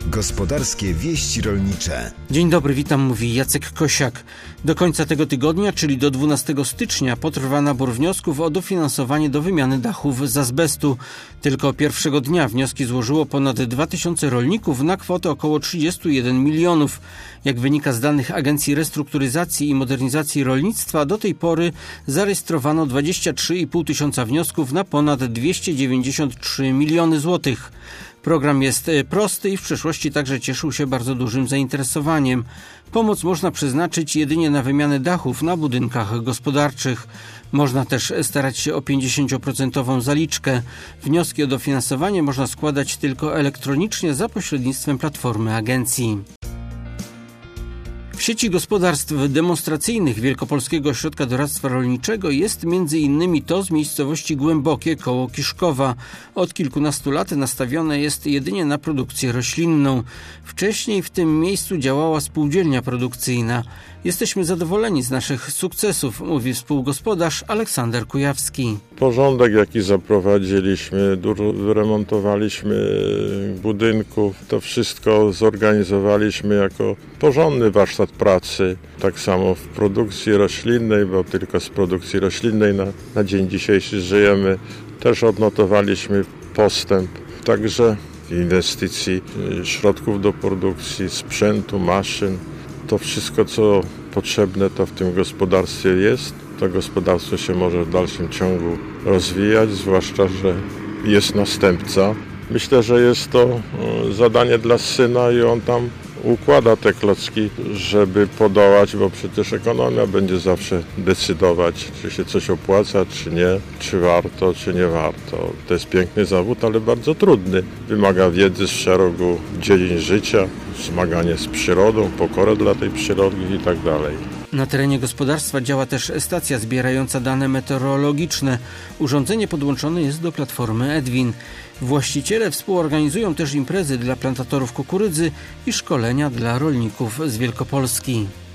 Gospodarskie wieści rolnicze. Dzień dobry, witam, mówi Jacek Kosiak. Do końca tego tygodnia, czyli do 12 stycznia, potrwa nabór wniosków o dofinansowanie do wymiany dachów z azbestu. Tylko pierwszego dnia wnioski złożyło ponad 2000 rolników na kwotę około 31 milionów. Jak wynika z danych Agencji Restrukturyzacji i Modernizacji Rolnictwa, do tej pory zarejestrowano 23,5 tysiąca wniosków na ponad 293 miliony złotych. Program jest prosty i w przeszłości także cieszył się bardzo dużym zainteresowaniem. Pomoc można przeznaczyć jedynie na wymianę dachów na budynkach gospodarczych. Można też starać się o 50% zaliczkę. Wnioski o dofinansowanie można składać tylko elektronicznie za pośrednictwem platformy agencji. W sieci gospodarstw demonstracyjnych Wielkopolskiego Ośrodka Doradztwa Rolniczego jest m.in. to z miejscowości Głębokie koło Kiszkowa. Od kilkunastu lat nastawione jest jedynie na produkcję roślinną. Wcześniej w tym miejscu działała spółdzielnia produkcyjna. Jesteśmy zadowoleni z naszych sukcesów, mówi współgospodarz Aleksander Kujawski. Porządek, jaki zaprowadziliśmy, wyremontowaliśmy budynków, to wszystko zorganizowaliśmy jako porządny warsztat pracy. Tak samo w produkcji roślinnej, bo tylko z produkcji roślinnej na dzień dzisiejszy żyjemy. Też odnotowaliśmy postęp. Także inwestycji, środków do produkcji, sprzętu, maszyn. To wszystko, co potrzebne, to w tym gospodarstwie jest. To gospodarstwo się może w dalszym ciągu rozwijać, zwłaszcza, że jest następca. Myślę, że jest to zadanie dla syna i on tam układa te klocki, żeby podołać, bo przecież ekonomia będzie zawsze decydować, czy się coś opłaca, czy nie, czy warto, czy nie warto. To jest piękny zawód, ale bardzo trudny. Wymaga wiedzy z szeregu dziedzin życia, zmaganie z przyrodą, pokorę dla tej przyrody i tak dalej. Na terenie gospodarstwa działa też stacja zbierająca dane meteorologiczne. Urządzenie podłączone jest do platformy Edwin. Właściciele współorganizują też imprezy dla plantatorów kukurydzy i szkolenia dla rolników z Wielkopolski.